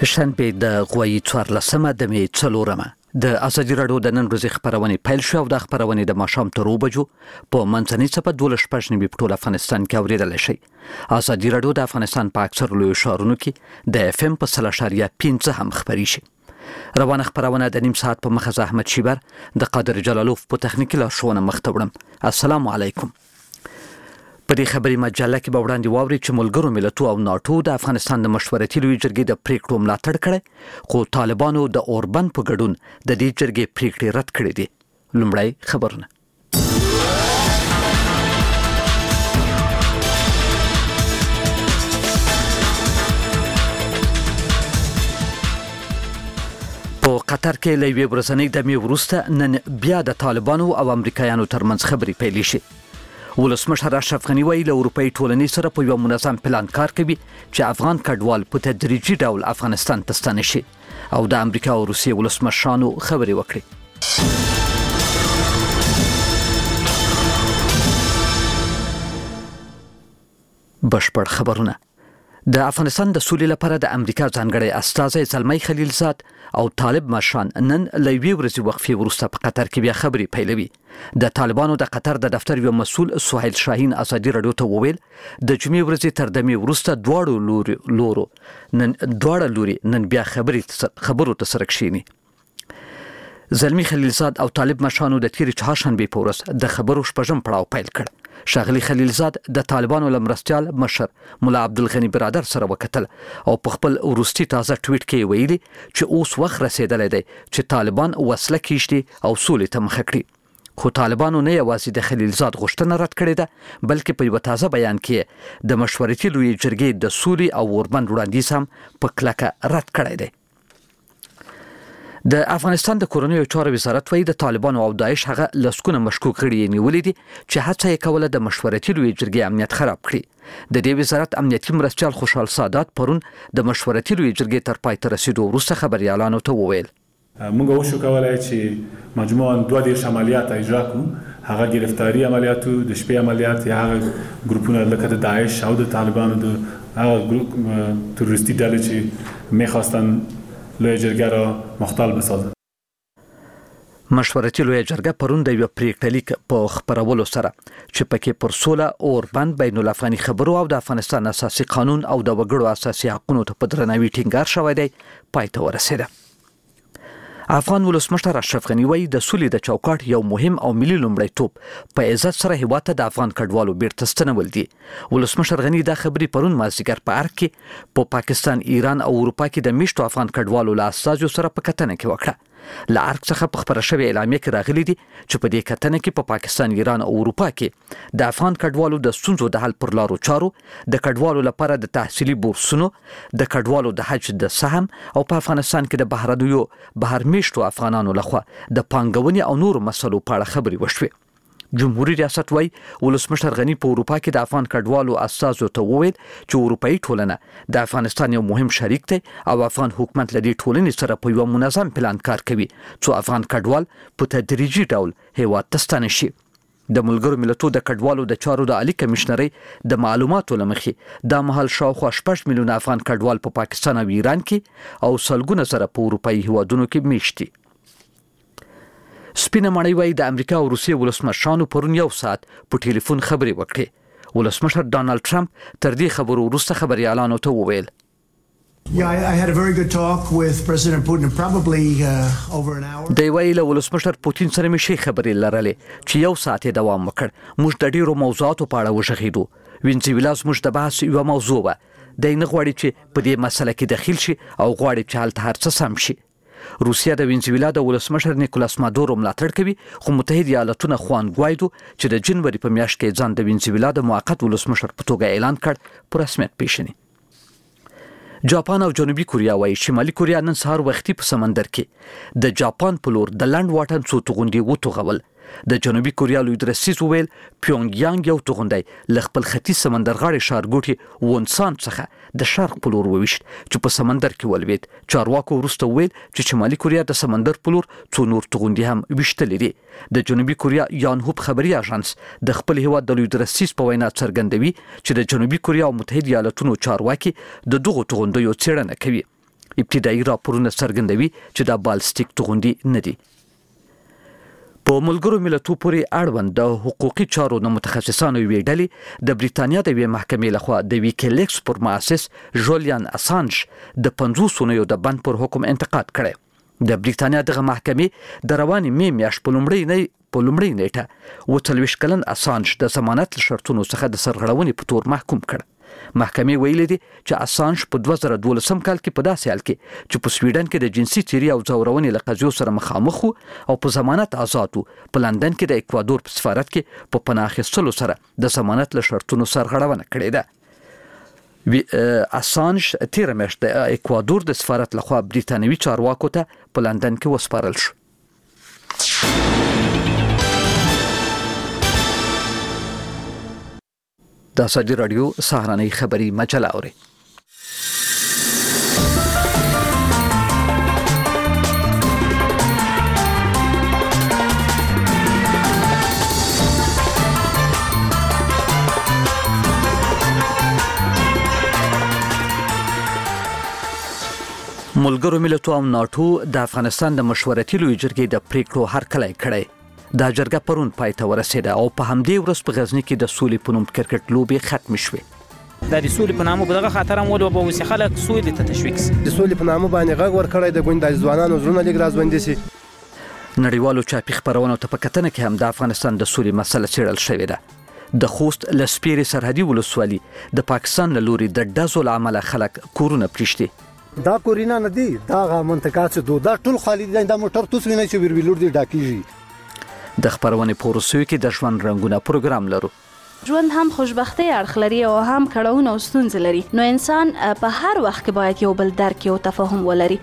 شنبه د غوي 14مه د می 4مه د ازادي راډیو د نن ورځې خبرونه پیل شو او د خبرونه د ماښام تر 2 بجو په منځنۍ صفه 12 په ټول افغانستان کې اوریدل شي. ازادي راډیو د افغانستان په اکثر لوی ښارونو کې د FM په 3.5 هم خبري شي. روانه خبرونه د نیم ساعت په مخه احمد شیبر د قادر جلالوف په تخنیکی لارښوونه مختوړم. السلام علیکم. په دې خبري مجله کې به وړاندې واوري چې ملګرو ملتونو او ناتو د افغانستان د مشورتي لوی جرګې د پریکړو ملاتړ کړي، خو طالبانو د اوربند په ګډون د دې جرګې پریکړې رد کړې دي. لومړی خبرونه. په قطر کې له یوې ورځنۍ دمې وروسته نن بیا د طالبانو او امریکایانو ترمنځ خبرې پیل شي. ولسمشر اشرف غنی وایي له اروپאי ټولنې سره په یو منظم پلان کار کوي چې افغان کډوال په تدریجي ډول افغانستان ته ستانه شي او د امریکا او روسیې ولسمشرانو خبرې وکړي. بشپړ خبرونه. د افغانستان د سولې لپاره د امریکا ځانګړی استازی زلمی خلیلزاد او طالب مشران نن له یوې ورځې وقفې وروسته په قطر کې بیا خبرې پیلوي. د طالبانو د قطر د دفتر یو مسؤل سهیل شاهین ازادي راډیو ته وویل د جمعې ورځې تر دمې وروسته دواړه لوري نن بیا خبرو ته سره کښیني. زلمی خلیلزاد او طالب مشرانو د تیرې چهارشنبې په ورځ د خبرو شپږم پړاو پیل کړ. شاغلی خلیلزاد د طالبانو لمرستیال مشر مولا عبدالغنی برادر سره وکتل او په خپل ورستي تازه ټویټ کې ویلي چې اوس وخت رسیدلی دی چې طالبان وسله کیږدي او سولې ته مخه کړي. خو طالبانو نه یوازې د خلیلزاد غوښتنه رد کړې ده، بلکې په یو تازه بیان کې د مشورتي لوی جرګې د سولې او اوربند وړاندیز هم په کلکه رد کړی دی. د افغانستان د کورنیو چارو وزارت وایي د طالبانو او داعش هغه لسکونه مشکوک غړي نیولې دي چې هڅه یې کوله د مشورتي لوی جرګې امنیت خراب کړي. د دې وزارت امنیتي مرستیال خوشحال سادات پرون د مشورتي لوی جرګې تر پای ته رسیدو وروسته خبريالانو ته وویل موږ وشو کولای چې مجموعاً 2 عملیات اجرا کړو، هغه گرفتاری عملیات د شپې عملیات یا هغه ګروپونه لکه د داعش او د طالبانو د هغه ګروپ تروریستی ډلې چې می‌خواستن لوی جرګه را مختل بسازن. مشورتي لوی جرګه پرون د یو پریکړه لیک په خبرولو سره چې پکې پر سوله اوربند بین الافغاني خبرو او د افغانستان اساسي قانون او د وګړو اساسي حقوقو ته په درناوي ټینګار شوی دی پای ته ورسېده. افغان ولسمشر اشرف غنی وایي د سولې د چوکاټ یو مهم او ملي لومړیتوب په عزت سره هیواد ته د افغان کډوالو بیرته ستنول دي. ولسمشر غنی دا خبرې پرون مازدیګر په ارګ کې په پاکستان، ایران او اروپا کې د میشتو افغان کډوالو له استازو سره په کتنه کې وکړه. له ارګ څخه په خبره شوې اعلامیه کې راغلي دي چې په دې کتنه کې په پاکستان، ایران او اروپا کې د افغان کډوالو د ستونزو د حل پر لارو چارو، د کډوالو لپاره د تحصیلي بورسونو، د کډوالو د حج د سهم او په افغانستان کې د بهر میشتو افغانانو لخوا د پانګونې او نورو مسلو په اړه خبرې وشوې. جمهوریت ریاست وایي ولسمشر غنی په اروپا کې د افغان کډوالو استازو ته وویل چې اروپאי ټولنه د افغانستان یو مهم شریک دی او افغان حکومت له دې ټولنې سره په یو منظم پلان کار کوي چې افغان کډوال په تدریجي ډول هیواد ته ستانه شي. د ملګرو ملتونو د کډوالو د چارو د عالی کمشنري د معلوماتو لمخې د مهال شاوخوا 6 میلیونه افغان کډوال په پاکستان او ایران کې او سلګونه سره په اروپאי هیوادونو کې میشتي. سپینه ماڼۍ وایي د امریکا او روسیې ولسمشرانو پرون یو ساعت په ټلیفون خبرې وکړې. ولسمشر ډانلډ ټرمپ تر دې خبرو وروسته خبريالانو ته وویل I had a very good talk with President Putin, probably over an hour. دی وایي له ولسمشر پوتین سره مې شي خبرې لرلې چې یو ساعت یې دوام وکړ. موږ د ډیرو موضوعاتو په اړه وغږېدو. وینزویلا زموږ د بحث یوه موضوع وه. دی نه غواړي چې په دې مسله کې دخیل شي او غواړي چې هلته هر څه سم شي. روسیا د وینزویلا د ولسمشر نیکولاس مادورو ملاتړ کوي، خو متحده ایالاتونه خوان ګوایدو چې د جنوري په میاشت کې ځان د وینزویلا د موقت ولسمشر په توګه اعلان کړ په رسمیت پیژني. جاپان او جنوبي کوریا وایي شمالي کوریا نن سهار وختي په سمندر کې د جاپان په لور د لنډ واټن څو توغندي وتوغول. د جنوبي کوریا لوی درسیز ویل پیونګیانګ یو توغندی له خپل ختیځ سمندرغاړي ښارګوټي وونسان څخه د شرق په لور وویشت چې په سمندر کې ولوید. چارواکو وروسته ویل چې شمالي کوریا د سمندر په لور څو نور توغندي هم ویشتلې دي. د جنوبي کوریا یانهوب خبري اژانس د خپل هیواد د لوی درسیز په وینا څرګندوي چې د جنوبي کوریا او متحده ایالاتونو چارواکي د دغو توغندیو څېړنه کوي. ابتدایي راپورونه څرګندوي چې دا بالستیک توغندي نه دي. په ملګرو ملتونو پورې اړوند د حقوقي چارو د متخصصانو یوې ډلې د بریتانیا د یوې محکمې لخوا د ویکیلیکس پر مؤسس جولیان اسانج د 50 اونیو د بند پر حکم انتقاد کړی. د بریتانیا دغه محکمې د روانې می میاشت په لومړۍ نیټه 23 کلن اسانج د ضمانت شرطونو څخه د سرغړونې په تور محکوم کړ. محکمې ویلي دي چې اسانج په 2012 کال کې په داسې حال کې چې په سویډن کې د جنسي تیری او ځورونې له قضیو سره مخامخ وو او په ضمانت آزاد وو، په لندن کې د اکوادور په سفارت کې په پناه اخیستلو سره د ضمانت له شرطونو سرغړونه کړې ده. اسانج تیر میاشت د اکوادور د سفارت لخوا بریتانوي چارواکو ته په لندن کې وسپارل شو. د ازادي رادیو سهارنۍ خبری مجله اوري. ملګرو ملتونو او ناتو د افغانستان د مشورتي لوی جرګې د پریکړو هرکلی کړی. دا جرګه پرون پای ته ورسېده او په همدې ورځ په غزني کې د سولې په نوم کرکټ لوبې ختم شوې. د سولې په نامه په دغه خاطر هم ولوبه وسی خلک سولې ته تشویق سي. د سولې په نامه باندې غږ ورکړی د ګوند ځوانانو زړونه لږ رازبندي سي. نړیوالو چاپی خبرونو ته په کتنه کې هم د افغانستان د سولې مسله څېړل شوې ده. د خوست لسپيري سرحدي ولسوالي د پاکستان له لوري د ډزو له امله خلک کورونه پریشتي. دا کورینا نه دي، دا منطقه چې دا ټول خالي دي، دا موټر توس ویني چې ویلور دي ډاکیږي. د خبرونې په وروستیو کې د ژوند رنګونه پروګرام لرو. ژوند هم خوشبختي اړخ لري او هم کړهونه او ستونزې لري، نو انسان په هر وخت کې باید یو بل درک او تفاهم ولري.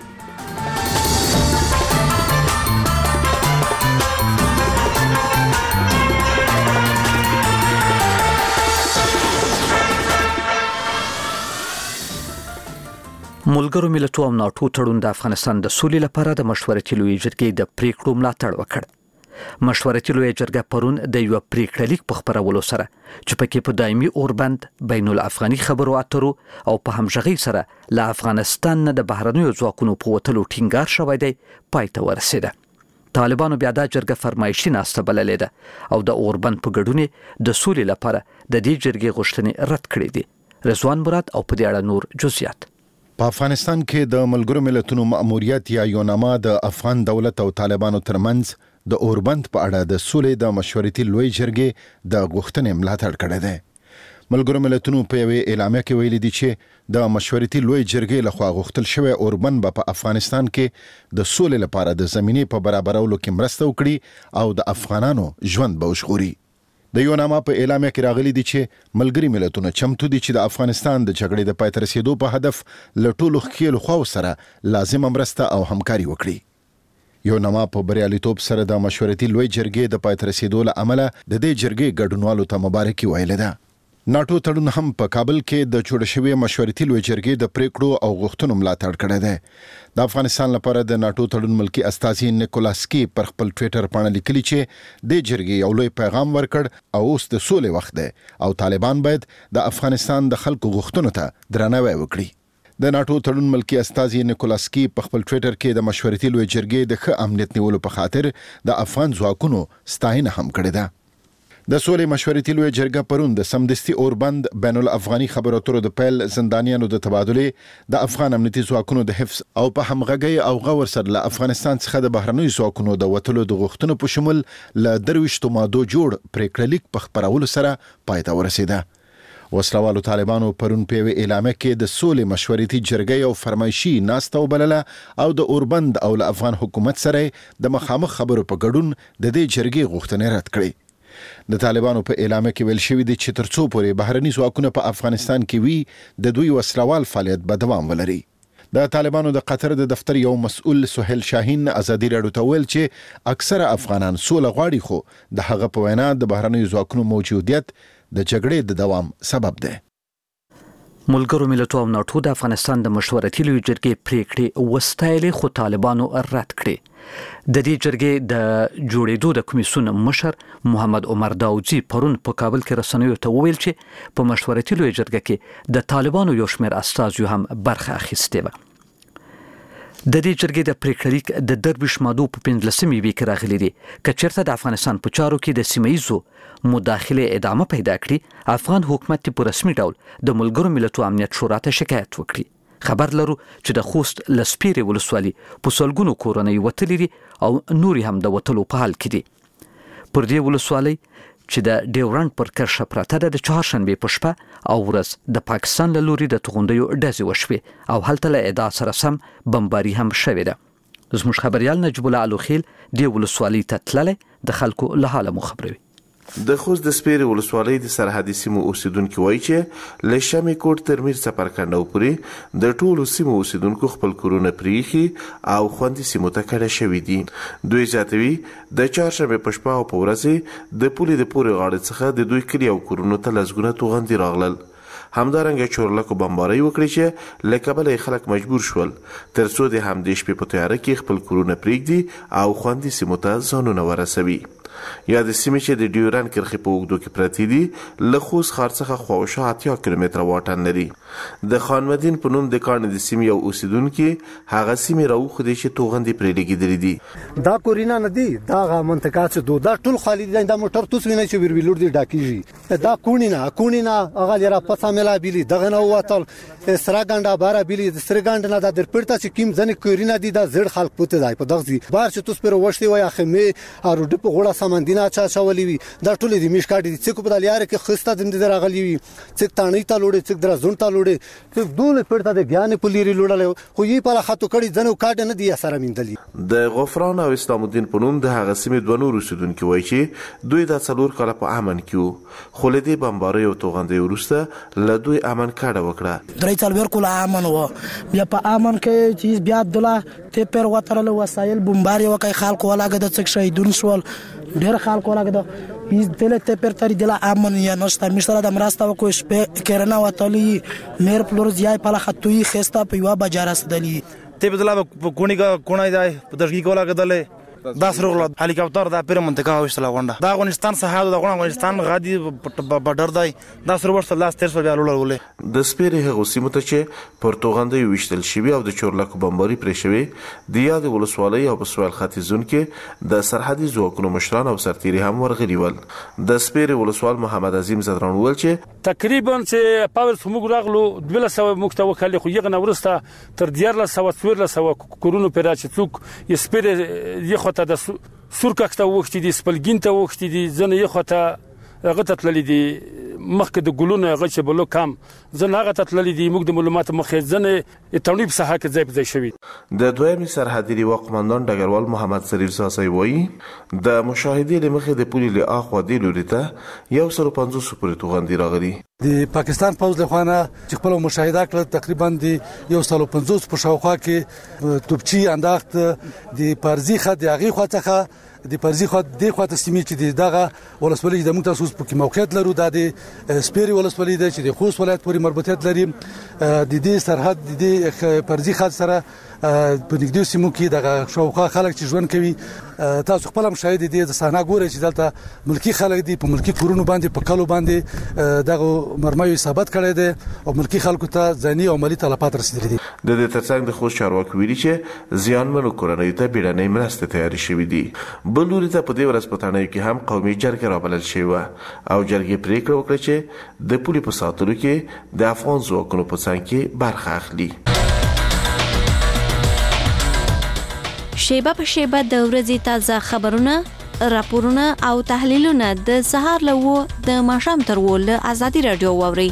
ملګرو ملتونو او ناتو تړون د افغانستان د سولې لپاره د مشورتي لوی جرګې د پریکړو ملاتړ وکړ. مشورتي لوی جرګه پرون د یو پریکړه لیک په خبرولو سره چې پکې په دایمي اوربند بین الافغاني خبرو اترو او په همغږي سره له افغانستان نه د بهرنیو ځواکونو په وتلو ټینګار شوی دی پای ته ورسېده. طالبانو بیا دا جرګه فرمایشي ناسته بللې ده او د اوربند په ګډون د سولې لپاره د دې جرګې غوښتنې رد کړې دي. رضوان مراد او په دې اړه نور جزئیات. په افغانستان کې د ملګرو ملتونو مأموریت یا یوناما د افغان دولت او طالبانو ترمنځ د اوربند په اړه د سولې د مشورتي لوی جرګې د غوښتنې ملاتړ کړی دی. ملګرو ملتونو په یوې اعلامیه کې ویلي دي چې د مشورتي لوی جرګې لخوا غوښتل شوی اوربند په افغانستان کې د سولې لپاره د زمینې په برابرولو کې مرسته وکړي او د افغانانو ژوند به وژغوري. د یوناما په اعلامیه کې راغلي دي چې ملګري ملتونه چمتو دي چې د افغانستان د جګړې د پای ته رسیدو په هدف له ټولو ښکېلو خواو سره لازمه مرسته او همکاري وکړي. یوناما په بریالیتوب سره د مشورتي لوی جرګې د پای ته رسیدو له امله د دې جرګې ګډونوالو ته مبارکي ویلې ده. ناتو تړون هم په کابل کې د جوړ شوی مشورتي لوی جرګې د پریکړو او غوښتنو ملاتړ کړی دی. د افغانستان لپاره د ناتو تړون ملکی استازي نیکولاسکی پر خپل ټوئیټر باندې لیکلي چې د جرګې یو لوی پیغام ورکړ او اوس د سولې وخت دی او طالبان باید د افغانستان د خلکو غوښتنو ته درناوی وکړي. د ناتو تړون ملکی استازي نیکولاسکی په خپل ټوئیټر کې د مشورتي لوی جرګې د ښه امنیت نیولو په خاطر د افغان ځواکونو ستاینه هم کړې ده. د سولې مشورتي لوی جرګه پرون د سمدستي اوربند بین الافغاني خبرو اترو د پیل زندانیانو د تبادله د افغان امنیتي ځواکونو د حفظ او په همغږي او غور سره له افغانستان څخه د بهرنیو ځواکونو د وتلو د غوښتنو په شمول له 23 مادو جوړ پریکړه لیک په خبرولو سره پای ته ورسېده. وسلوالو طالبانو پرون په اعلامیه کې د سولې مشورتي جرګې او فرمایشي ناسته وبلله او د اوربند او له افغان حکومت سره د مخامخ خبرو په ګډون د دې جرګې غوښتنې رد کړې. د طالبانو په اعلامیه کې ویل شوی دی چې ترڅو پورې بهرني ځواکونه په افغانستان کې وي د دوی وسلوال فعالیت به دوام ولري. د طالبانو د قطر د دفتر یو مسؤل سهیل شاهین ازادي راډیو ته ویل چې اکثره افغانان سوله غواړي خو د هغه په وینا د بهرنیو ځواکونو موجودیت د جګړې د دوام سبب دی. ملګرو ملتونو او ناتو د افغانستان د مشورتي لوی جرګې پریکړې وستایلې خو طالبانو رد کړې. د دې جرګې د جوړېدو د کمیسیون مشر محمد عمر داودزي پرون په کابل کې رسنیو ته وویل چې په مشورتي لوی جرګه کې د طالبانو یو شمېر استازیو هم برخه اخیستې وه. د دې جرګې د پریکړه لیک د درویش مادو په 15مې ویک راغلي دي کچرته د افغانستان په چارو کې د سیمایزو مداخله ادامه پیدا کړي افغان حکومت په رسمي ډول د ملګرو ملتونو امنیت شورا ته شکایت وکړي خبر لرو چې د خوست لسپيري ولسوالي په سلګونو کورنۍ وتلې دي او نوري هم د وتلو په حال کې دي پر دې ولسوالي چې د ډیورنډ پر کرښه پراته ده د چهارشنبه په شپه او ورځ د پاکستان له لوري د توغندیو ډزې وشوې او هلته له ادعا سره سم بمباري هم شوې ده زموږ خبريال نجیب الله علوخیل د ولسوالۍ ته تللی د خلکو له حاله مو خبروي د خوست د سپیري ولسوالۍ د سرحدي سیمو اوسیدونکو وایي چې له شمې کوټ تر میر سپرکندو پورې د ټولو سیمو اوسیدونکو خپل کورونه پریخي او خوندي سیمو ته کډه شوي دي دوی زیاتوي د چهارشنبه په شپه او په ورځ د پولې د پورې غاړې څخه د دوی کلی او کورونو ته لزګونه توغندي راغلل همدارنګه چورلکو بمباري وکړي چې له کبله خلک مجبور شول ترڅو د همدې شپې په تیاره کې خپل کورونه پریږدي او خوندي سیمو ته ځانونه ورسوي یا د سیمې چې د ډیورنډ کرښې په اوږدو کې پرتې دي له خوست ښار څخه خواوشا 80 کیلومتره واټن لري د خان مدین په نوم د کاڼې د سیمې یو اوسیدونکي هغه سیمې راوښودې چې توغندي پرې لګېدلې دي دا کورینا نه دي دا منطقه چې دا ټول خالي دي دا موټر توس ویني چې بیربلور دي ډاکیږي دا کونینا هغه لرا پڅا ملا بیلی دغه نو واتل سراګاندا بارا بیلی د سرګاند نه د پرتا چې کیم ځنه کورینا دي دا زړ خلک پته دی په دغه بار چې توس پر وشتي وای اخمه اروډ په غوړه سمندینا چا چولې وي دا ټول دي مشکاټي دي چې په دلیاره کې خسته دم دي راغلي وي چې تانې ته لوړې چې درا زون ته لوړې چې دوله پړتا د ګیان په لري لوړل خو یې په خاطر کړي ځنو کاټ نه دي سره میندلې د غفران او اسلام الدین په نوم د هغه سیمې دوه نور اوسیدونکو وایي چې دوی د څلور کاله په امن کې خو له دې بمباري او توغندي ورسته له دوی امن کاډه وکړه درې څلور کاله امن و بیا په امن کې چې بیا عبدالله ته پر وترل وسایل بمباري وکای خلکو ولاګه د څک شهیدون شول ډېر خلکو ولاګه د دله ته پر تر دله امن یا نشته مشره د مرسته وکوي شپه کرنا وتلی مېر پلور زیای په لختوي خسته په یو بازار سدلی ته بدلا کونای دی په دغه کولا غدلې دا سره هلیکاپټر دا پیر منطقه وشتله غونډه دا افغانستان سهاد د افغانستان غادي بډر دی دا سره ورسره لاس تر سو بیا لولې د سپیري هغه سیمه ته چې پرتګاندي وشتل شوی او د چورلکو بمباري پرې شوی د یاد ولسوالۍ او په سوال ختیځون کې د سرحدي ځواکونو مشران او سرتیري هم ورغلي ول د سپیري ولسوال محمد عظیم زدران ول چې تقریبا چې پاور سموږ راغلو 200 مکتو وکړي خو یغه نورسته تر 1400 کورونو پر راځي څوک یې سپیري ته د سورکاکته وختي دي سپلګین ته وختي دي زنه یې خته هغه تتللی دي مخکې د ګلونو هغه چې بلو کم زنه هغه تتللی دي موږ د معلومات مخې زنه تونیب ساحه کې ځای په ځای شوی د دویمې سرحدي لواء قماندان ډګروال محمد سریف ساسي وایي د مشاهدې لمخې د پولې له اخوا دی لوري ته 150 پورې توغندي راغلي د پاکستان پوز له خوانه چې خپل مشاهده کړ تقریبا د 150 په شاوخوا کې توپچی انداخت د پارزي خد هغه خوا څخه د پرزي خو د خو ته سیمه چې دغه ولسوالۍ د موږ تاسو په موقعیت لرو د سپيري ولسوالۍ د چې د خوست ولایت پورې مربوطیت لري د دې سرحد د پرزي خط سره په نږدې سیمو کې د شاوخوا خلک چې ژوند کوي تاسو خپل مشاهده دي د صحنه ګورئ چې دلته ملکی خلک دي په ملکی کورونو باندې په کلو باندې دغه مرمایو ثابت کړي دي او ملکی خلکو ته ځاني او مالی تلفات رسیدلي دي د دې ترڅنګ د خوست چارواکي ویلي چې زیانمنو کورنۍ ته بیړنۍ مرستې تیاری شوې دي بل لوري ته په دې ورځ په تڼیو کې هم قومي جرګه رابلل شوې وه او جرګې پریکړه وکړه چې د پولې په ساتلو کې د افغان ځواکونو په څنګ کې برخه اخلي شیبه په شیبه د ورځې تازه خبرونه راپورونه او تحلیلونه د سهار له د ماښام تر له ازادي رادیو واوري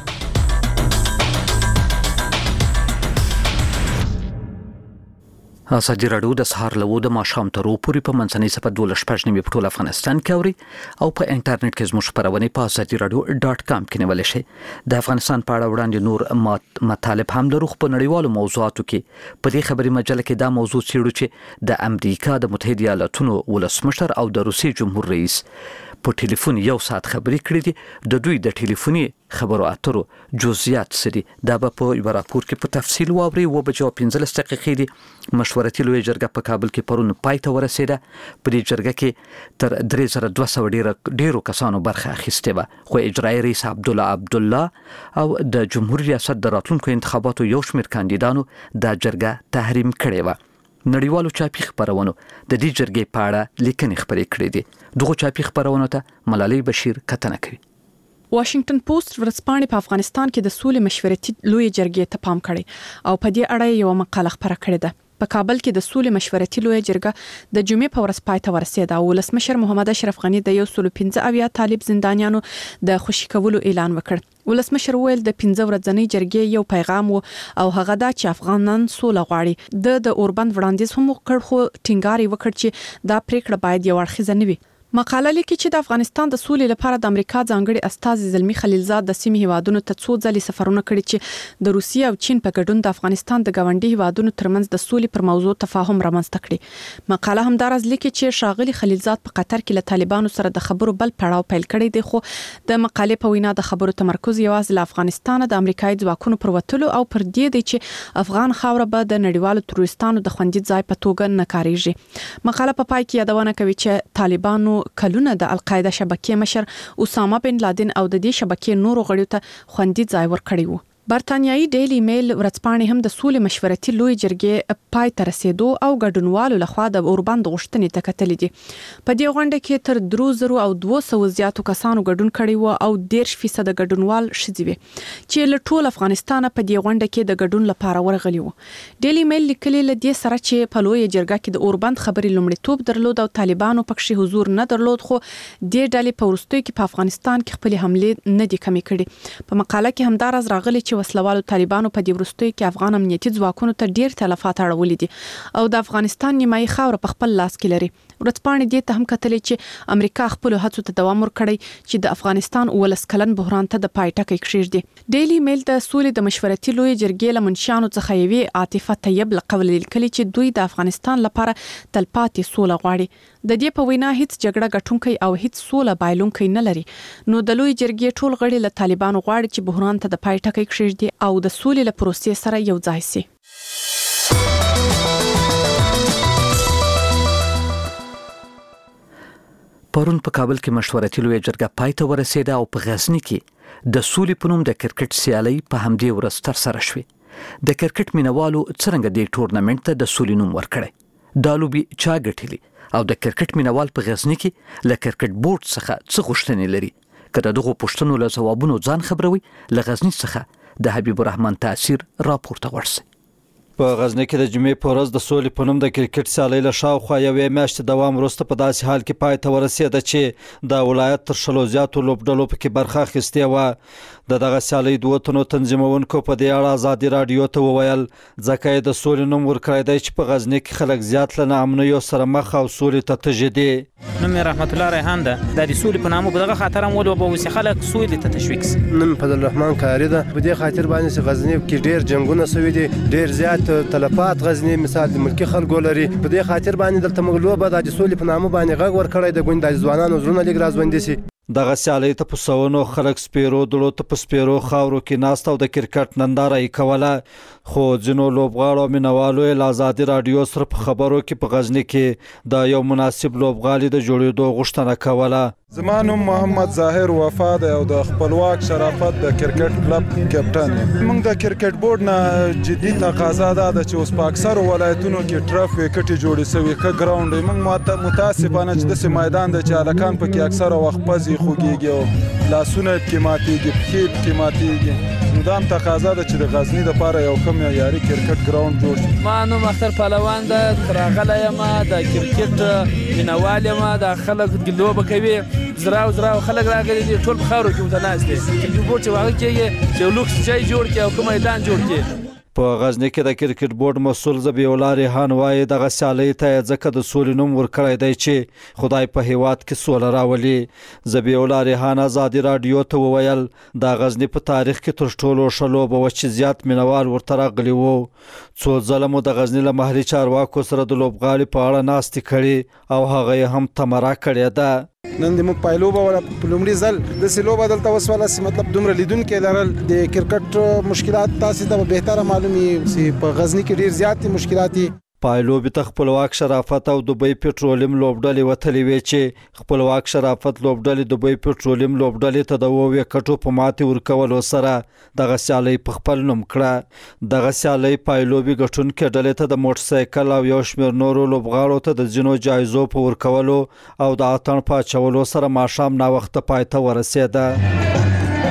ازادي رادیو د سهار له د ماښام تر پورې په منځنۍ صفه 12 په ټول افغانستان کې اوري او په انټرنیټ کې زموږ خبرونه په azadiiradio.com کې نیول شي د افغانستان په اړه وړاندې نور مطالب هم لرو په نړیوالو موضوعاتو کې په دې خبري مجله کې دا موضوع څیړو چې د امریکا د متحده ایالاتونو ولسمشر او د روسي جمهور رئیس په ټلیفون یو ساعت خبرې کړې دي د دوی د ټلیفوني خبرو اترو جزئیات سری دا په یو راپور کې په تفصیل واوري 2:15 دقیقې دی. مشورتي لوی جرګه په کابل کې پرون پای ته ورسیده. په دې جرګه کې تر 3200 ډیرو کسانو برخه اخیسته و، خو اجرایي رئیس عبدالله او د جمهوریت ریاست د راتلونکو انتخاباتو یو شمېر کاندیدانو دا جرګه تحریم کړې و. نړیوالو چاپی خبرونو د دې جرګې په اړه لیکنې خبرې کړې دي. دغه چاپی خبرونو ته ملالۍ بشیر کتنه کوي. واشنگټن پوسټ ورځپاڼې په افغانستان کې د سولې مشورتي لوی جرګې ته پام کړی او په دې اړه یو مقاله خبره کړې ده. په کابل کې د سولې مشورتي لوی جرګه د جمعې په ورځ پای ته ورسېده او ولسمشر محمد اشرف غنی د 115 طالب زندانیانو د خوشي کولو اعلان وکړ. ولسمشر ویل د 15 ورځنۍ جرګې یو پیغام او هغه دا چې افغانان سوله غواړي. د اوربند وړاندیز هم وکړ، خو ټینګار یې وکړ چې دا پریکړه باید یو اړخیزه نه وي. مقاله لیکي چې د افغانستان د سولې لپاره د امریکا ځانګړي استازي زلمی خلیلزاد د سیمې هیوادونو ته څو ځلې سفرونه کړي چې د روسیې او چین په ګډون د افغانستان د ګاونډي هیوادونو ترمنځ د سولې پر موضوع تفاهم رامنځته کړي. مقاله هم دراز لیکي چې شاغلي خلیلزاد په قطر کې له طالبانو سره د خبرو بل پړاو پیل کړی دی، خو د مقالې په وینا د خبرو تمرکز یوازې له افغانستان د امریکایي ځواکونو پر وتلو او پر دې دی چې افغان خاوره به د نړیوالو تروریستانو د خوندي ځای په توګه نه کاریږي. مقاله په پای کې یادونه کوي چې طالبانو کلونه د القاعده شبکې مشر اسامه بن لادن او د دې شبکې نورو غړیو ته خوندي ځای ورکړی وو. برتانیایی ډیلی میل ورځپاڼې هم د سولې مشورتي لوی جرګې پای ته رسیدو او ګډونوالو لخوا د اوربند غوښتنې ته کتلې دي. په دې غونډه کې تر 3200 زیاتو کسانو ګډون کړی وو او 10% ګډونوال ښځې وي چې له ټول افغانستان په دې غونډه کې د ګډون لپاره ورغلي وو. ډیلی میل لیکلي له دې سره چې په لوی جرګه کې د اوربند خبرې لومړیتوب درلود او طالبانو پکې حضور نه درلود، خو دې ډلې په وروستیو کې په افغانستان کې خپل حمله نه دي کمې کړې. په مقاله کې هم دا راز راغلی چې وسلوالو طالبانو په دې وروستیو کې افغان امنیتي ځواکونو ته ډیر تلفات اړولې دي او د افغانستان نیمایي خاوره په خپل لاس کې لري. ورځپاڼې دې ته هم کتلې چې امریکا خپل هڅو ته دوام ورکړي چې د افغانستان 19 کلن بحران ته د پای ټکی کېږدي. ډیلی میل د سولې د مشورتي لوی جرګې له منشانو څخه یوې عاطفه طیب لقول لیکلي چې دوی د افغانستان لپاره تلپاتې سوله غواړي. د دې په وینا هیڅ جګړه ګټونکي او هیڅ سوله بایلونکي نه لري. نو د لوی جرګې ټول غړي له طالبانو غواړي چې بحران ته د پای ټکی کېږدي او د سولې له پروسې سره یو ځای شي. پرون په کابل کې مشورتي لوی جرګه پای ته ورسېده او په غزنی کې د سولې په نوم د کرکټ سیالي په همدې ورځ ترسره شوې. د کرکټ مینوالو څرنګه د ټورنمنت ته د سولې نوم ورکړی؟ دا لوبي چا ګټلې او د کرکټ مینوال په غزنی کې له کرکټ بورډ څخه څه غوښتنې لري؟ کله دغه پوښتنو له ځوابونو ځان خبروي. له غزنی څخه د حبیب الرحمن تاثیر راپورته ورسي. په غزنی کې د جمعې په ورځ د سولې په نوم د کرکټ سیالۍ له شاوخوا یوې میاشتې دوام وروسته په داسې حال کې پای ته ورسېده چې د ولایت تر 100 زیاتو لوبډلو پکې برخه اخیستې وه. د دغه سیالۍ 2 تنو تنظیمونکو په دې اړه ازادي رادیو ته وویل ځکه یې د سولې نوم ورکړی دی چې په غزنی کې خلک زیات له ناامنیو سره مخ او سولې ته تږي دي. نوم رحمت الله ریحان ده. د سولې په نامه په دغه خاطر هم ولوبه خلک سولې ته تشویق سي. نوم فضل الرحمن کاری ده. په دې خاطر باندې چې غزنی کې ډیر جنگونه شوي دي، ډیر زیات تلفات غزنی مثال د ملکی خلکو لري. په دې خاطر باندې دلته مغلوبه د سولې په نامه باندې غږ ورکړی د ګوند د ځوانانو زړونه لګ راځوندي سي. دغه سیالۍ ته په سوونو خلک سپیرو دلو ته په سپیرو خاورو کې ناست او د کرکټ ننداره یې کوله، خو ځینو لوبغاړو او مینوالو یې له ازادي رادیو سره په خبرو کې په غزنی کې د یو مناسب لوبغالي د جوړېدو غوښتنه کوله. زما نوم محمد ظاهر وفا دی او د خپلواک شرافت د کرکټ کلب کپټن یم. موږ د کرکټ بورډ نه جدي تقاضا ده چې اوس په اکثرو ولایتونو کې ټرف وکټې جوړې شوي ښه ګراونډ یې. موږ متاسفانه چې داسې میدان دی چې هلکان پکې اکثره وخت پزې خوږېږي او لاسونه یې پکې ماتېږي، پښې یې پکې ماتېږي. نو دا هم تقاضا ده چې د غزني دپاره یو ښه معیاري کرکټ ګراونډ جوړ شي. ما نوم اختر پهلوان ده، راغلی یم د کرکټ مینوال یم. دا خلک لوبه کوي، زراو خلک راغلي دي، ټول په خاورو کې متناست دي. کرکټ بورډ چې واقع کېږي چې یو لوکس ځای جوړ کړي او کوم میدان جوړ کړي. په غزنی کې د کرکټ بورډ مسؤل ذبیح الله ریحان وایي دغه سیالۍ ته ځکه د سولې نوم ورکړی دی چې خدای په هیواد کې سوله راولي. ذبیح الله ریحان ازادي رادیو ته وویل د غزنی په تاریخ کې تر ټولو ښه لوبه وه چې زیات مینوال ورته راغلي وو. څو ځله مو د غزنی له محلي چارواکو سره د لوبغالي په اړه ناستې کړې او هغه یې هم تمره کړې ده. نن د موږ پایلوبه ولا پلومړي ځل د سلوبه دلته وسواله سي مطلب دومره لیدونکو لرل د کرکټ مشکلات تاسو ته به معلومي سي په غزني کې ډیر زیات مشکلات دي. پایلوبي ته خپلواک شرافت او دوبۍ پټرولیم لوبډلې وتلې وې چې خپلواک شرافت لوبډلې دوبۍ پټرولیم لوبډلې ته د ووې کټو په ماتې ورکولو سره دغه سیالۍ په خپل نوم کړه. دغه سیالۍ پایلوبي ګټونکې ډلې ته د موټر سایکل او یو شمېر نورو لوبغاړو ته د ځینو جایزو په ورکولو او د اتڼ په اچولو سره ماښام ناوخته پای ته ورسېده.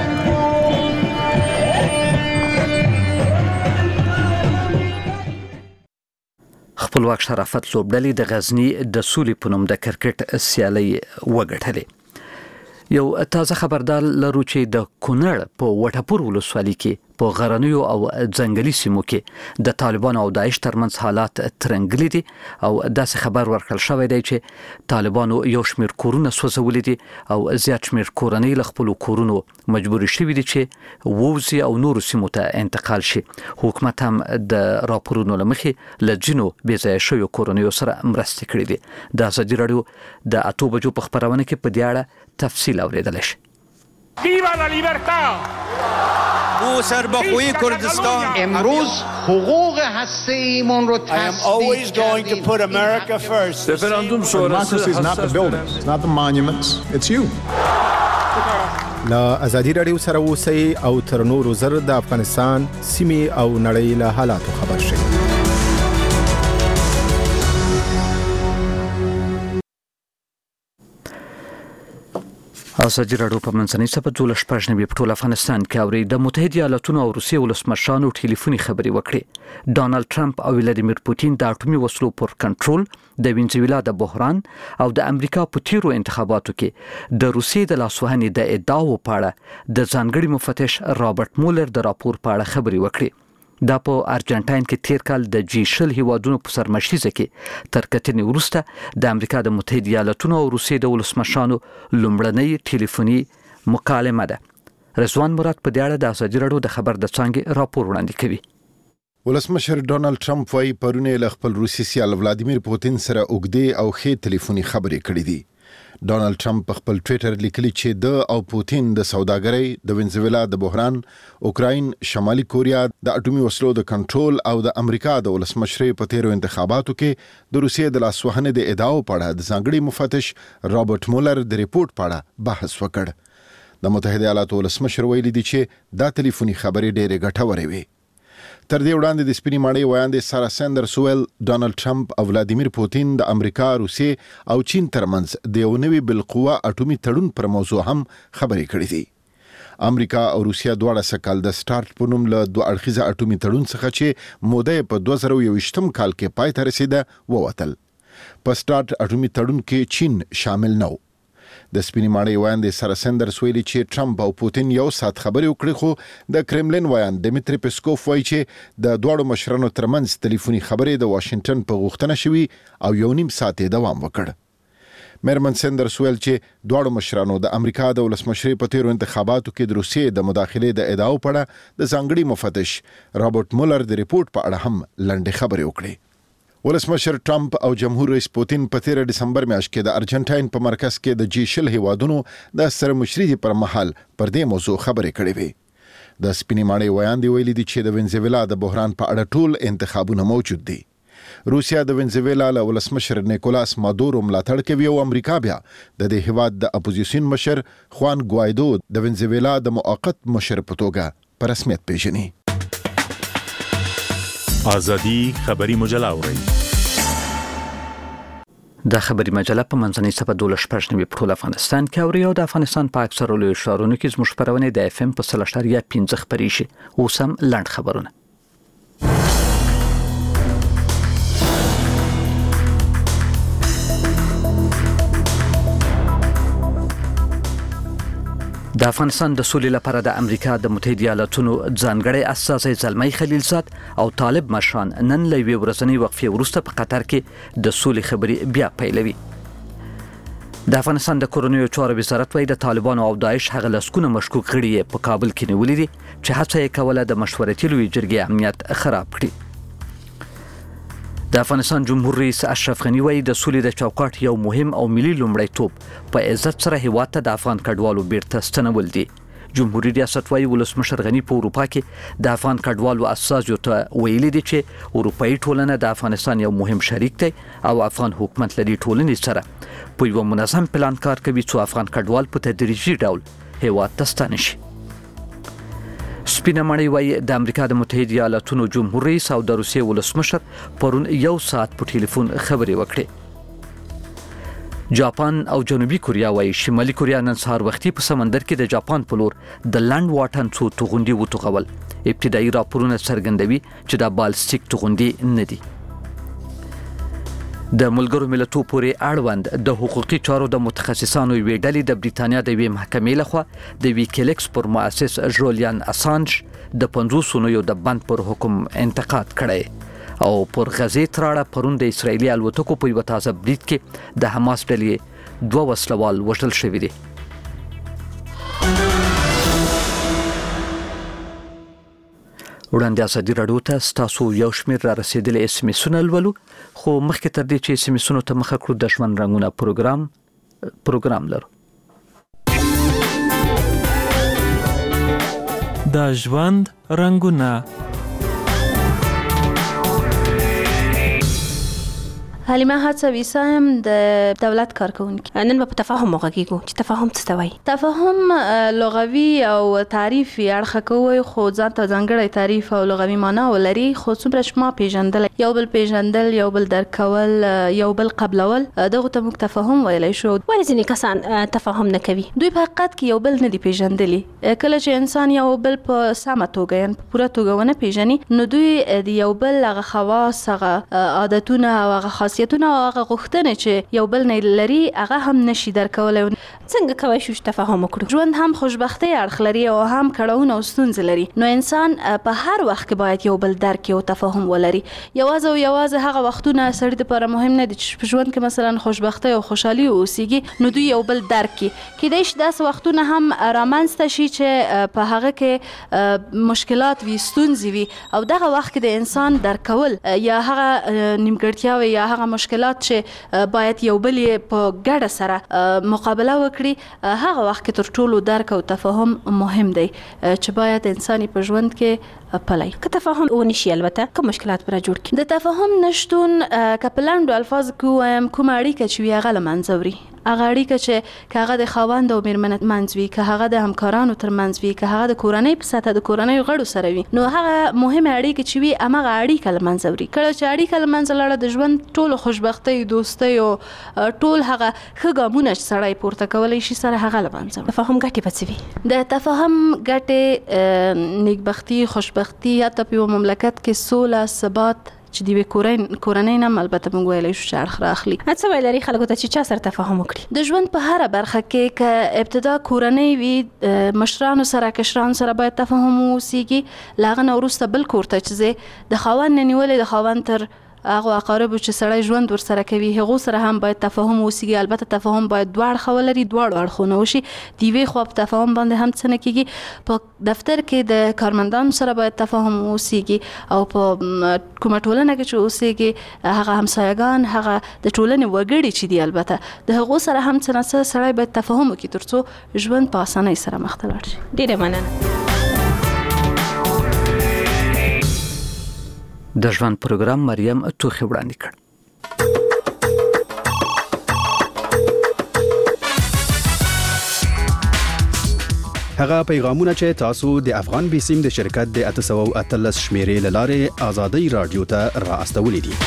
خپلواک شرافت لوبډلې د غزني د سولې په نوم د کرکټ سیالۍ وګټلې. یو تازه خبردار لرو چې د کونړ په وټپور ولسوالۍ کې په غرنیو او ځنګلي سیمو کې د طالبانو او داعش ترمنځ حالات ترنګلي دي او داسې خبر ورکړل شوی دی چې طالبانو یو شمېر کورونه سوځولي دي او زیات شمېر کورنۍ له خپل کورونو مجبور شوي دي چې ووزي او نورو سیمو ته انتقال شي. حکومت هم د راپورونو لمخې له ځینو بې ځایه شویو کورنیو سره مرستې کړې دي. د ازادي راډیو د 8 بجو په خبرونه کې په دې اړه تفصیل اوریدل شي. Viva la libertad! او سربخوی کردستان امروز حقوق هسته‌ایمون رو I am always going to put America first. Referendum sonrası democracy is not the buildings, it's not the monuments, it's you. لا ازادي راډیو سره اوسئ او تر نورو زر د افغانستان سیمې او نړۍ له حالاتو خبر شئ. ازادي راډیو په منځنۍ سپه 12 په ټول افغانستان کې اوري د متحده ایالاتونو او روسیې ولسمشرانو ټلیفوني خبري وکړي. ډونالد ټرمپ او ولادیمیر پوتین د اټومي وسلو پر کنټرول د وینزویلا د بحران او د امریکا په تیرو انتخاباتو کې د روسیې د لاسوهنې د ادعاو په اړه د ځانګړي مفتش رابرټ مولر د راپور په اړه خبري وکړي. دا په ارجنټاین کې تیر کال د G20 هیوادونو په سرمشریزه کې تر کتنې وروسته د امریکا د متحده ایالاتونو او روسیې د ولسمشرانو لومړنۍ ټلیفوني مکالمه ده. رضوان مراد په دې اړه د ازادي راډیو د خبر د څانګې راپور وړاندې کوي. ولسمشر ډونالد ټرمپ وايي پرونه له خپل روسي سیال ولادیمیر پوتین سره اوږدې او ښې ټلیفوني خبرې کړې دي. ډونالد ټرمپ په خپل ټوئیټر لیکلي چې د او پوتین د سوداګرۍ د وینزویلا د بحران، اوکراین، شمالي کوریا د اټومي وسلو د کنټرول او د امریکا د ولسمشرۍ په تیرو انتخاباتو کې د روسیې د لاسوهنې د ادعاو په اړه د ځانګړي مفتش رابرټ مولر د ریپورت په اړه بحث وکړ. د متحده ایالاتو ولسمشر ویلي دي چې دا ټلیفوني خبرې ډېرې ګټورې وي. تر دې وړاندې د سپینې ماڼۍ ویاندې سارا ساندرز ویل ډونالد ټرمپ او ولادیمیر پوتین د امریکا، روسیې او چین ترمنځ د یو نوي بالقوه اټومي تړون پر موضوع هم خبرې کړې دي. امریکا او روسیا دواړه سکهال د سٹارټ په نوم له دوه اړخیزه اټومي تړون څخه چې موده په 2021 کال کې پای ته رسیده ووتل. په سٹارټ اټومي تړون کې چین شامل نه و. د سپینې ماڼۍ ویاندې سارا ساندرز ویلي چې ټرمپ او پوتین یو ساعت خبرې وکړې، خو د کرملین ویاند دمیتری پسکوف وایي چې د دواړو مشرانو ترمنځ ټلیفوني خبرې د واشنگټن په غوښتنه شوي او یو نیم ساعت دوام وکړ. میرمن ساندرز ویل چې دواړو مشرانو د امریکا د ولسمشرۍ په تیرو انتخاباتو کې د روسیې د مداخلې د ادعاو په اړه د ځانګړي مفتش رابرټ مولر د ریپورت په اړه هم لنډې خبرې وکړې. ولسمشر ټرمپ او جمهور رئیس پوتین په 13 دسمبر میاشت کې د ارجنټاین په مرکز کې د G20 هیوادونو د سرمشرۍ پر مهال پر دې موضوع خبرې کړې وې. د سپینې ماڼۍ ویاندې ویلي دي چې د وینزویلا د بحران په اړه ټول انتخابونه موجود دي. روسیا د وینزویلا له ولسمشر نیکولاس مادورو ملاتړ کوي او امریکا بیا د دې هیواد د اپوزیسیون مشر خوان ګوایدو د وینزویلا د موقت مشر په توګه په رسمیت پیژني. ازادي خبري مجله اوري. د خبري مجله په منځنۍ سپه 12 په ټول افغانستان کې اوري او د افغانستان په اکثره لوی ښارونو کې زموږ خبرونه د FM په 3.5 خبري شي. اوس هم لاند خبرونه. د افغانستان د سولې لپاره د امریکا د متحده ایالاتونو ځانګړي استازی زلمی خلیلزاد او طالب مشران نن له یوې ورځنۍ وقفې وروسته په قطر کې د سولې خبرې بیا پیلوي. د افغانستان د کورنیو چارو وزارت وايي د طالبانو او داعش هغه لسکونه مشکوک غړي په کابل کې نیولې دي چې هڅه یې کوله د مشورتي لوی جرګې امنیت خراب کړي. د افغانستان جمهور رئیس اشرف غنی وایي د سولې د چوکاټ یو مهم او ملي لومړیتوب په عزت سره هیواد ته د افغان کډوالو بیرته ستنول دي. جمهوریت ریاست وایي ولسمشر غنی په اروپا کې د افغان کډوالو اساسو ته ویلي دي چې اروپאי ټولنه د افغانستان یو مهم شریک دی او افغان حکومت لري ټولنې سره په یو منظم پلان کار کوي چې افغان کډوال په تدریجي ډول هیواد ته ستانه شي. سپینه مړی وایي د امریکا د متحده ایالاتونو جمهور رئیس او د روسیې ولسمشر پرون 1 ساعت په ټلیفون خبرې وکړې. جاپان او جنوبي کوریا وایي شمالي کوریا نن سهار وختي په سمندر کې د جاپان په لور د لنډ واټن څو توغندي وټوغول. ابتدایي راپورونه څرګندوي چې د بالستیک توغندي نه دي. د ملګرو ملتونو پورې اړوند د حقوقي چارو د متخصصانو یوې ډلې د بریتانیا د یوې محکمې لخوا د ویکیلیکس پر مؤسس جولیان اسانج د 500 یو د بند پر حکم انتقاد کړی او پر غزې تراړه پرون د اسرایلی الوتکو په یو تازه برید کې د حماس ډلې 2 وسلوال وژل شوي دي. وړاندې ازادي راډیو ته ستاسو یو شمېر را رسیدلي اس ام اسونه لولو، خو مخکې تر دې چې اس ام اسونو ته مخه کړو د ژوند رنګونه پروګرام لرو. د ژوند رنګونه. حلیمه هڅوي سم د دولت کارکونکي. نن په تفاهم وغږیږو چې تفاهم څه ته وایي. تفاهم لغوي او تعریفي اړخ کوي، خو ځان ته ځانګړی تعریف او لغوي معنا ولري. خو څومره شما پیژندل، یو بل پیژندل، یو بل درکول، یو بل قبلول، دغه ته موږ تفاهم ویلی شو. ولې ځینې کسان تفاهم نه کوي؟ دوی په حقیقت کې یو بل نه دي پیژندلی. کله چې انسان یو بل په سمه توګه یعنې په پوره توګه ونه پیژني، نو دوی د یو بل هغه خواص، هغه عادتونه او هغه خاصیتونه او هغه غوښتنې چې یو بل نه لري هغه هم نشي درکولی. څنګه کولی شو چې تفاهم وکړو؟ ژوند هم خوشبختي اړخ لري او هم کړاوونه او ستونزې لري، نو انسان په هر وخت کې باید یو بل درک او تفاهم ولري. یوازې او یوازې هغه وختونه سړي لپاره مهم نه دي چې په ژوند کې مثلا خوشبختي او خوشحالي اوسېږي، نو دوی یو بل درک کړي. کیدای شي داسې وختونه هم رامنځته شي چې په هغه کې مشکلات وي، ستونزې وي، او دغه وخت کې د انسان درکول یا هغه نیمګړتیاوې یا هغه مشکلات چې باید یو بل په ګډه سره مقابله وکړي، هغه وخت کې تر ټولو درک او تفاهم مهم دی چې باید انسان په ژوند کې پلی. که تفاهم ونشي البته کوم مشکلات پر جوړ کړي. د تفاهم نشتون که په لنډو الفاظو کې ووایم کومه اړیکه چې وي هغه له منځه وړي. هغه اړیکه چې که هغه د خاوند او میرمن منځ وي، که هغه د همکارانو تر منځ وي، که هغه د کورنۍ په سطحه د کورنۍ غړو سره وي، نو هغه مهمه اړیکه چې وي همغه اړیکه له منځه وړي. کله چې اړیکه له منځه لاړه، د ژوند ټولو خوشبختۍ، دوستۍ او ټول هغه ښه ګامونه چې سړی پورته کولی شي سره هغه له منځه وړي. تفاهم ګټې به څه وي؟ د تفاهم ګټې نیکبختي، خوشبختي، حتی په یو مملکت کې سوله، ثبات چې د یوې کورنۍ نه البته موږ ویلی شو چې اړخ راخلي. څه ویل لري خلکو ته چې چا سره تفاهم وکړي؟ د ژوند په هره برخه کې که ابتدا کورنۍ وي، مشرانو سره، کشرانو سره باید تفاهم واوسېږي. له هغه نه وروسته بل کور ته چې ځې، د خاوند نه نیولې د خاوند تر هغه اقاربو چې سړی ژوند ورسره کوي هغو سره هم باید تفاهم وسیږي. البته تفاهم باید دوه اړخه ولري، دواړو اړخونه وشي. د یوې خوا په تفاهم باندې هم څه نه کېږي. په دفتر کې د کارمندانو سره باید تفاهم وسیږي، او په کومه ټولنه کې چې اوسېږي هغه همسایګان، هغه د ټولنې وګړي چې دي، البته د هغو سره هم څه نه څه سړی باید تفاهم وکړي تر څو ژوند په اسانۍ سره مخ ته لاړ شي. ډېره مننه. د ژوند پروګرام مریم توخی وړاندې کړ. هغه پیغامونه چې تاسو د افغان بیسیم د شرکت د 813 شمیرې لاره ازادي رادیو ته را استولې دي.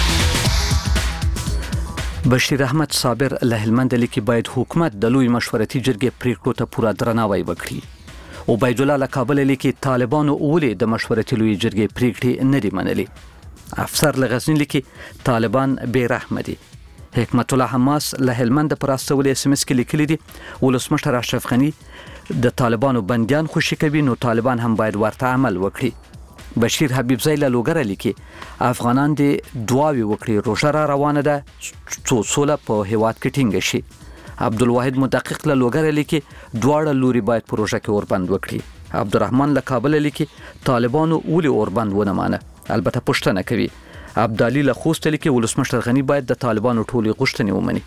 بشیر احمد صابر له هلمند لیکي باید حکومت د لوی مشورتي جرګې پریکړو ته پوره درناوی وکړي. او عبید الله له کابل لیکي طالبانو اولې د مشورتي لوی جرګې پریکړې نه دي منلي. افسر له غزنی لیکي طالبان بې رحمه دي. حکمت الله حماس له هلمند پر استولې اس ام اس کې لیکلي دي ولسمشر اشرف غنی د طالبانو بنديان خوشي کوي، نو طالبان هم باید ورته عمل وکړي. بشیر حبیب زئی له لوګر لیکي افغانان دي دعاوي وکړي، روزه را روانه ده څو سوله په هیواد کې ټینګ شي. عبدالواحد مدقق له لوګر لیکي دواړه لوري باید پروژه کې اوربند وکړي. عبدالرحمن له کابل لیکي طالبانو اولي اوربند ونه مانه، البته پښتنه کوي. عبدالي له خوست لیکي ولسمشر غنی باید د طالبانو ټولي غوښتنې ومني.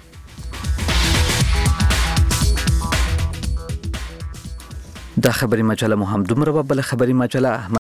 دا خبري مجله مو هم دومره بل خبري مجله